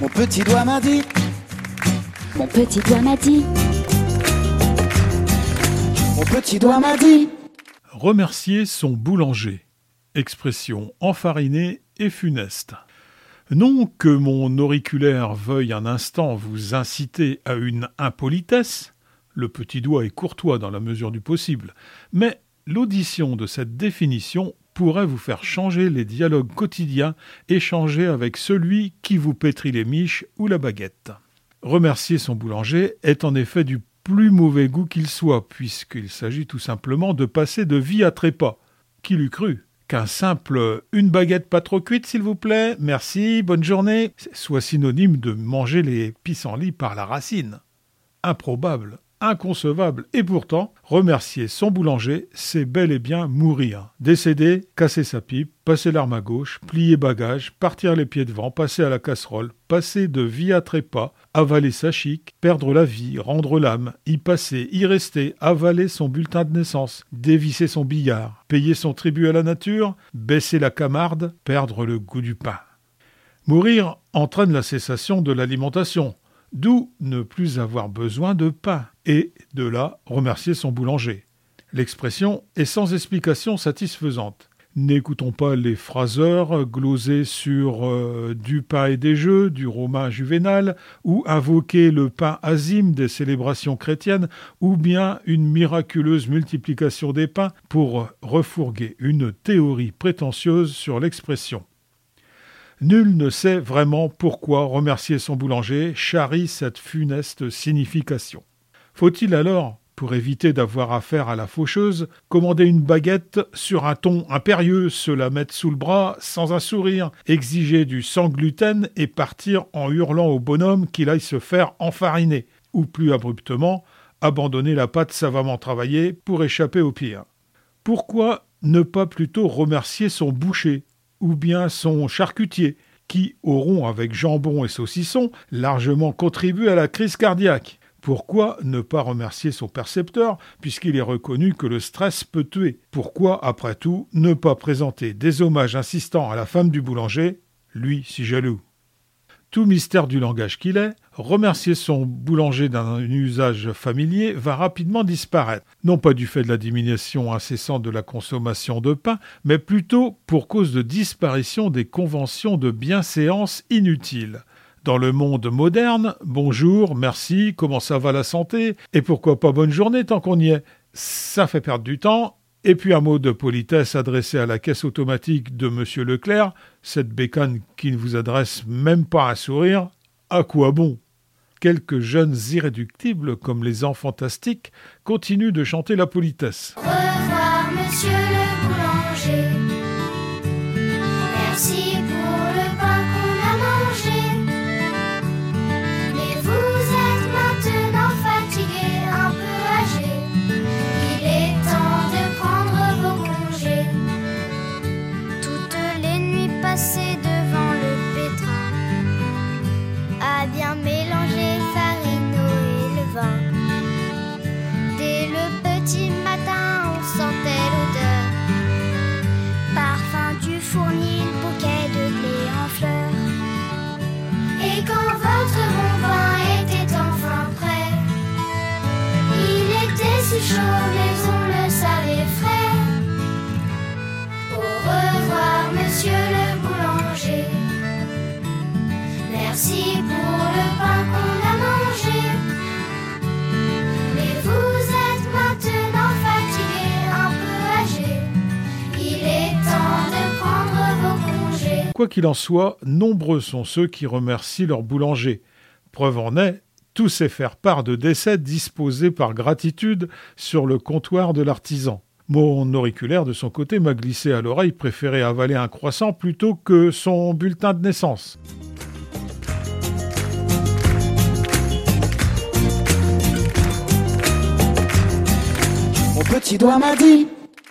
Mon petit doigt m'a dit. Mon petit doigt m'a dit. Mon petit doigt m'a dit. Remercier son boulanger. Expression enfarinée et funeste. Non que mon auriculaire veuille un instant vous inciter à une impolitesse, le petit doigt est courtois dans la mesure du possible, mais l'audition de cette définition pourrait vous faire changer les dialogues quotidiens échangés avec celui qui vous pétrit les miches ou la baguette. Remercier son boulanger est en effet du plus mauvais goût qu'il soit, puisqu'il s'agit tout simplement de passer de vie à trépas. Qui l'eût cru qu'un simple « une baguette pas trop cuite, s'il vous plaît, merci, bonne journée » soit synonyme de manger les pissenlits par la racine. Improbable, inconcevable, et pourtant, remercier son boulanger, c'est bel et bien mourir. Décéder, casser sa pipe, passer l'arme à gauche, plier bagage, partir les pieds devant, passer à la casserole, passer de vie à trépas, avaler sa chic, perdre la vie, rendre l'âme, y passer, y rester, avaler son bulletin de naissance, dévisser son billard, payer son tribut à la nature, baisser la camarde, perdre le goût du pain. Mourir entraîne la cessation de l'alimentation, d'où ne plus avoir besoin de pain, et de là remercier son boulanger. L'expression est sans explication satisfaisante. N'écoutons pas les phraseurs gloser sur du pain et des jeux, du romain juvénal, ou invoquer le pain azime des célébrations chrétiennes, ou bien une miraculeuse multiplication des pains pour refourguer une théorie prétentieuse sur l'expression. Nul ne sait vraiment pourquoi remercier son boulanger charrie cette funeste signification. Faut-il alors, pour éviter d'avoir affaire à la faucheuse, commander une baguette sur un ton impérieux, se la mettre sous le bras sans un sourire, exiger du sans gluten et partir en hurlant au bonhomme qu'il aille se faire enfariner, ou plus abruptement, abandonner la pâte savamment travaillée pour échapper au pire? Pourquoi ne pas plutôt remercier son boucher ou bien son charcutier, qui auront, avec jambon et saucisson, largement contribué à la crise cardiaque? Pourquoi ne pas remercier son percepteur, puisqu'il est reconnu que le stress peut tuer? Pourquoi, après tout, ne pas présenter des hommages insistants à la femme du boulanger, lui si jaloux? Tout mystère du langage qu'il est, remercier son boulanger d'un usage familier va rapidement disparaître, non pas du fait de la diminution incessante de la consommation de pain, mais plutôt pour cause de disparition des conventions de bienséance inutiles. Dans le monde moderne, bonjour, merci, comment ça va la santé, et pourquoi pas bonne journée tant qu'on y est, ça fait perdre du temps. Et puis un mot de politesse adressé à la caisse automatique de Monsieur Leclerc, cette bécane qui ne vous adresse même pas un sourire, à quoi bon? Quelques jeunes irréductibles, comme les enfants fantastiques, continuent de chanter la politesse. Au revoir, monsieur le boulanger. Merci pour le pain qu'on a mangé. Mais vous êtes maintenant fatigué, un peu âgé. Il est temps de prendre vos congés. Toutes les nuits passées devant le pétrin, à bien mélanger farine et le vin. Dès le petit matin, on sentait l'odeur, parfum du fournil, bouquet de blé en fleurs. Et quand votre bon vin était enfin prêt, il était si chaud mais on le savait frais. Au revoir monsieur le boulanger. Merci pour le pain qu'on a mangé. Mais vous êtes maintenant fatigué, un peu âgé. Il est temps de prendre vos congés. Quoi qu'il en soit, nombreux sont ceux qui remercient leur boulanger. Preuve en est, tout c'est faire part de décès disposés par gratitude sur le comptoir de l'artisan. Mon auriculaire, de son côté, m'a glissé à l'oreille préférer avaler un croissant plutôt que son bulletin de naissance. Mon petit doigt m'a dit.